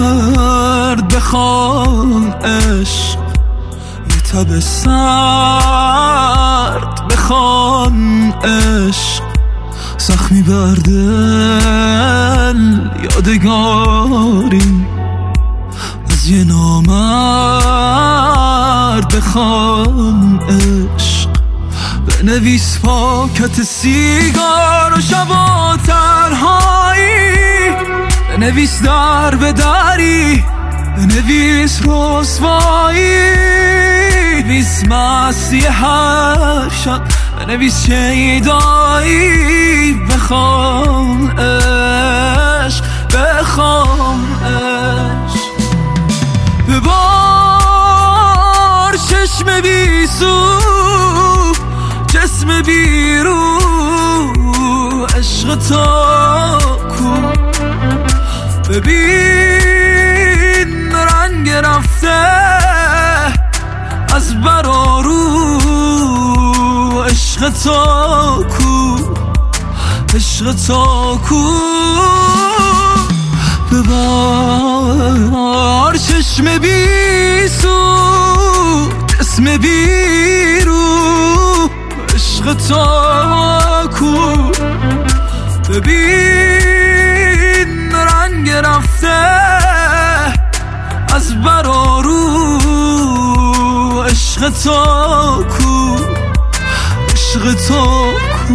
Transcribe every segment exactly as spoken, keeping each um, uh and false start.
سرد بخوان عشق، یه تب سرد بخوان عشق، زخمی بر دل یادگاری از یه نامرد بخوان عشق. بنویس پاکت سیگار و شبا تنهایی، بنویس در به دری، بنویس رسوایی، بنویس مستی هر شب، بنویس شیدایی. بخوام عشق، بخوام عشق، ببار چشم بی سو، جسم بی رو، عشق تا کو. ببین رنگ رفته از برارو، عشق تا کو، عشق تا کو. ببار چشم بی سو، جسم بی رو، عشق تا کو. ببین رنگ رفته از برارو، عشق تا کو، عشق تا کو.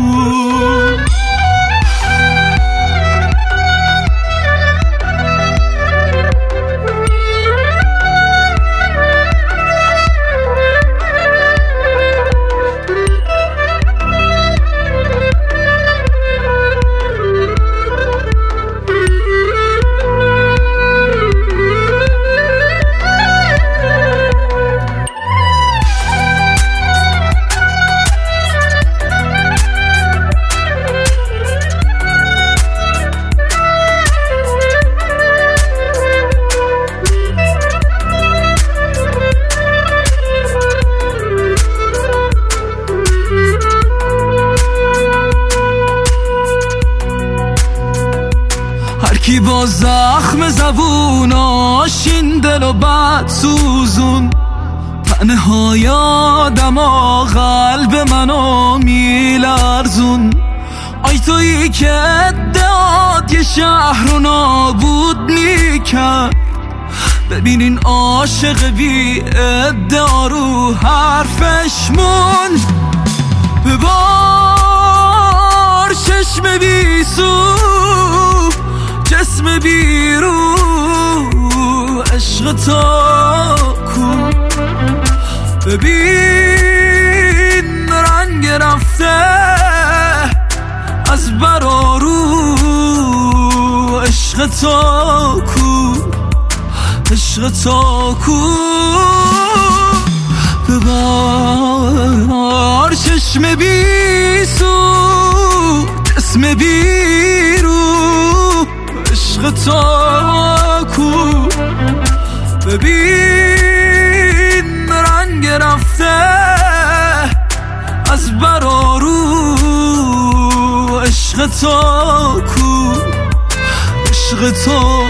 کی با زخم زبوناش این دل و بد سوزون، تنه های آدم و قلب منو میلرزون. آی تویی که ادعاد یه شهر رو نابود میکرد، ببینین عاشق بی ادعا رو حرفش موند. ببار چشم بی سو، جسم بی رو، عشق تا کو. ببین رنگ رفته از برارو، عشق تا کو، عشق تا کو. ببار چشم بی سو، جسم بی رو، عشق تا کو. ببین رنگ رفته از برارو، عشق تا کو، عشق تا